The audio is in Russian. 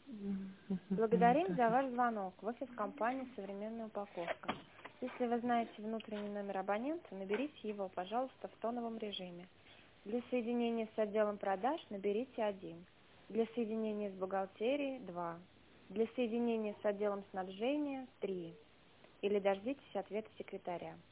Благодарим за ваш звонок в офис компании «Современная упаковка». Если вы знаете внутренний номер абонента, наберите его, пожалуйста, в тоновом режиме. Для соединения с отделом продаж наберите 1. Для соединения с бухгалтерией 2. Для соединения с отделом снабжения 3. Или дождитесь ответа секретаря.